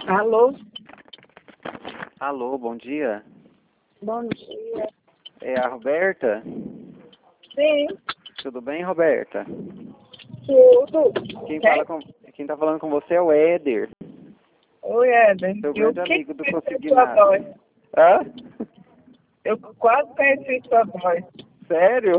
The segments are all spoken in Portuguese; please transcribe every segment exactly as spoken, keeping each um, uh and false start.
Alô? Alô, bom dia. Bom dia. É a Roberta? Sim, Tudo bem, Roberta? tudo. Quem, Quem? fala com, quem tá falando com você é o Éder, Oi, Éder. seu E o grande que amigo do que é sua Consignado. voz? Hã? Eu quase conheci sua voz. Sério?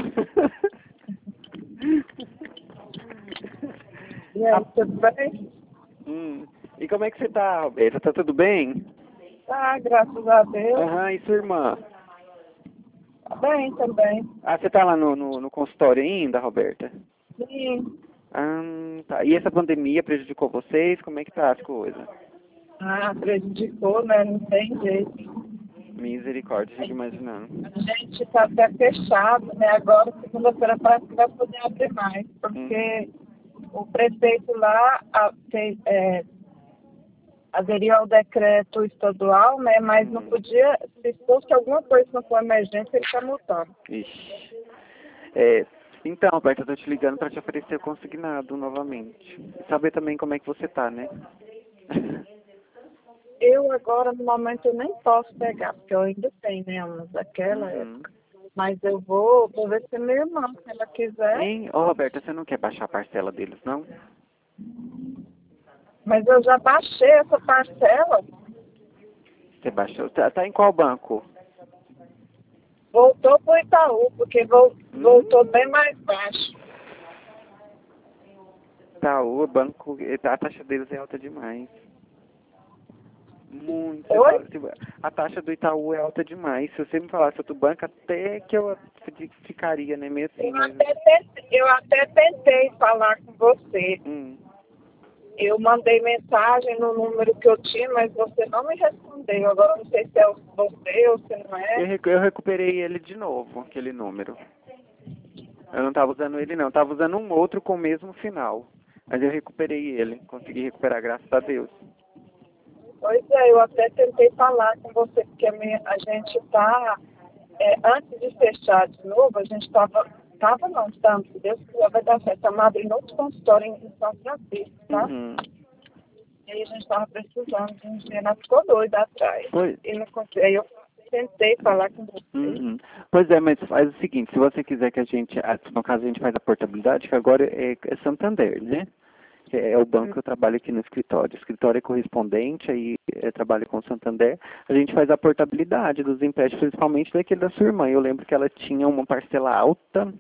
E aí, tudo bem? Hum. E como é que você tá, Roberta? Tá tudo bem? Tá, graças a Deus. Aham, e sua irmã? Tá bem também. Ah, você tá lá no, no, no consultório ainda, Roberta? Sim. Ah, tá. E essa pandemia prejudicou vocês? Como é que tá as coisas? Ah, prejudicou, né? Não tem jeito. Misericórdia, fico imaginando. A gente tá até fechado, né? Agora, segunda-feira, parece que vai poder abrir mais. Porque o prefeito lá a, fez, é, aderiu ao decreto estadual, né? Mas não Hum. podia, se fosse alguma coisa não for emergência, ele está multando. Ixi. É, então, Roberto, eu tô te ligando para te oferecer o consignado novamente. E saber também como é que você tá, né? Eu agora, no momento, eu nem posso pegar, porque eu ainda tenho, né, umas daquela Uhum. época. Mas eu vou, vou ver se minha irmã, se ela quiser. Hein? Ô, Roberto, você não quer baixar a parcela deles, não? Mas eu já baixei essa parcela, Você baixou? Tá, tá em qual banco? voltou pro Itaú, porque vol, Hum? voltou bem mais baixo. Tá, o banco, a taxa deles é alta demais. Muito. Você Oi? fala, se- a taxa do Itaú é alta demais. Se você me falasse outro banco, até que eu ficaria, né? Meio assim, Eu mas... até, tentei, eu até tentei falar com você. Hum. Eu mandei mensagem no número que eu tinha, mas você não me respondeu. Agora não sei se é você ou se não Eu, é. recu- eu recuperei ele de novo, aquele número. Eu não estava usando ele, não. Estava usando um outro com o mesmo final. Mas eu recuperei ele. Consegui recuperar, graças a Deus. Pois é, eu até tentei falar com você, porque a, minha, a gente está, é, antes de fechar de novo, a gente estava, estava não, estamos, se Deus quiser vai dar certo, estamos abrindo outro consultório em em São Francisco, tá? Uhum. E aí a gente estava precisando de um dinheiro, ela ficou doida atrás. Pois, E não consegui, aí eu tentei falar com você. uhum. Pois é, mas faz o seguinte, se você quiser que a gente, ah, no caso a gente faz a portabilidade, que agora é, é Santander, né? Que é o banco que eu trabalho aqui no escritório. O escritório é correspondente, aí eu trabalho com o Santander. A gente faz a portabilidade dos empréstimos, principalmente daquele da sua irmã. Eu lembro que ela tinha uma parcela alta.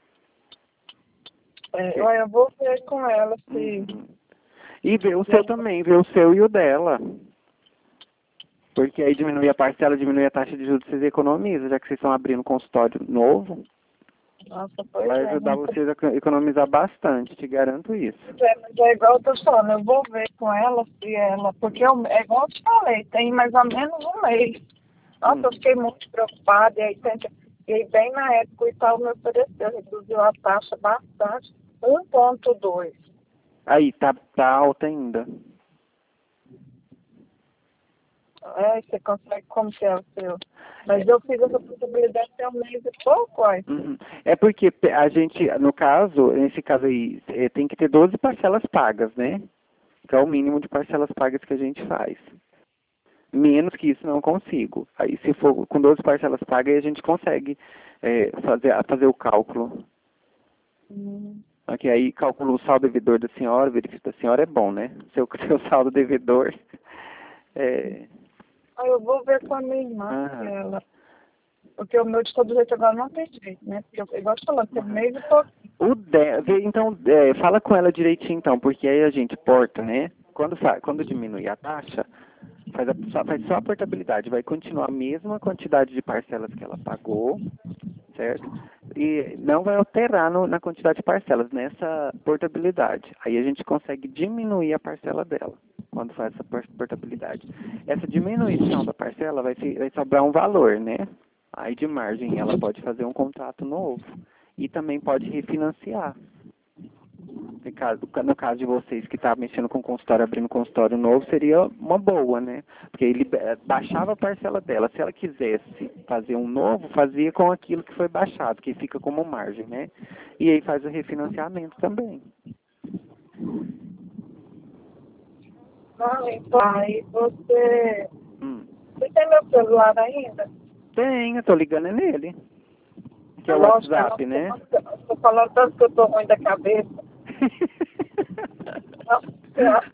É, Que... olha, eu vou ver com ela se... Uhum. E ver o seu também, ver o seu e o dela. Porque aí diminui a parcela, diminui a taxa de juros, vocês economizam, já que vocês estão abrindo um consultório novo. Nossa, pois Vai é, ajudar não vocês a economizar bastante, te garanto isso. é, mas é igual eu tô falando, eu vou ver com ela se ela, porque eu, é igual eu te falei, tem mais ou menos um mês. Nossa, Hum. eu fiquei muito preocupada, e aí, tenta, e aí bem na época o Itaú me ofereceu, reduziu a taxa bastante, um ponto dois. Aí, tá, tá alta ainda. É, você consegue, como que é o seu? Mas eu fiz essa possibilidade até um mês e pouco, olha. Uhum. É porque pe- a gente, no caso, nesse caso aí, eh, tem que ter doze parcelas pagas, né? Que é o mínimo de parcelas pagas que a gente faz. Menos que isso não consigo. Aí se for com doze parcelas pagas, aí a gente consegue eh, fazer, fazer o cálculo. Hum. Ok, aí calcula o saldo devedor da senhora, verifica da senhora é bom, né? Seu, seu saldo devedor é... Aí eu vou ver com a minha irmã, Ah, se ela... Porque o meu de todo jeito agora não tem jeito, né? Porque eu, igual eu te falando, tem um uhum. mês e pouco. O de... vê, então, é, fala com ela direitinho então, porque aí a gente porta, né? Quando, fa... Quando diminui a taxa, faz, a... só, faz só a portabilidade, vai continuar a mesma quantidade de parcelas que ela pagou, certo? E não vai alterar no, na quantidade de parcelas nessa portabilidade. Aí a gente consegue diminuir a parcela dela quando faz essa por- portabilidade. Essa diminuição da parcela vai, se, vai sobrar um valor, né? Aí de margem ela pode fazer um contrato novo e também pode refinanciar. No caso, no caso de vocês que estavam mexendo com consultório, abrindo consultório novo, seria uma boa, né? Porque ele eh, baixava a parcela dela. Se ela quisesse fazer um novo, fazia com aquilo que foi baixado, que fica como margem, né? E aí faz o refinanciamento também. Não, então, aí você... Hum. Você tem meu celular ainda? Tenho, tô ligando é nele. Que é o Lógico, WhatsApp, eu né? não tô falando tanto que eu tô ruim da cabeça. Nossa Senhora.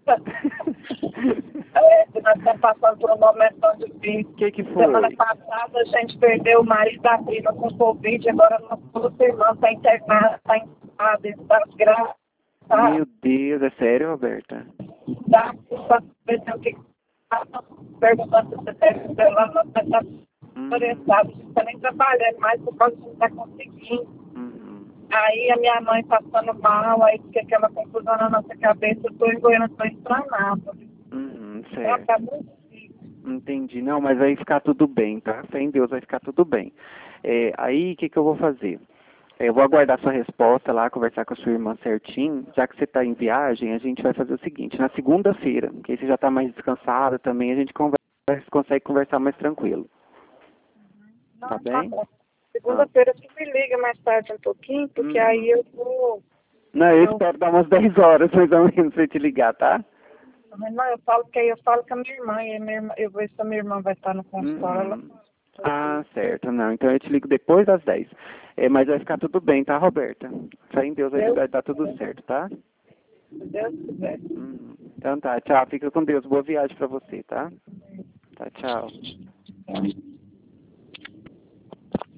É, nós estamos passando por um momento tão difícil. O que que Semana foi? passada a gente perdeu o marido da prima com Covid, agora nossa irmã está internada, está internada, está grávida. Tá? Meu Deus, é sério, Roberta? Dá para ver o que está perguntando se você tem celular, não está orientado, não está nem trabalhando mais por causa que não está conseguindo. Uhum. Aí a minha mãe passando mal, aí fica aquela confusão na nossa cabeça, eu estou em Goiânia, estou estranada. Uhum, Tá, certo. tá muito difícil. Entendi. Não, mas vai ficar tudo bem, tá? Fé em Deus vai ficar tudo bem. É, aí, o que que eu vou fazer? É, eu vou aguardar sua resposta lá, conversar com a sua irmã certinho. Já que você está em viagem, a gente vai fazer o seguinte, na segunda-feira, que aí você já está mais descansada também, a gente conversa, consegue conversar mais tranquilo. Não, Tá tá bem? bom. Segunda-feira você me liga mais tarde um pouquinho, porque Uhum. aí eu vou... Não, eu Eu, espero dar umas dez horas mais ou menos pra eu te ligar, tá? não, eu falo que aí eu falo com a minha irmã, e a minha irmã, eu vejo se a minha irmã vai estar no consultório. Ela... Uhum. Ah, certo. Não, então eu te ligo depois das dez. É, mas vai ficar tudo bem, tá, Roberta? Fé em Deus vai Deus, vai dar tudo certo, tá? se Deus quiser. Uhum. Então tá, tchau. Fica com Deus. Boa viagem pra você, tá? Tá, tchau.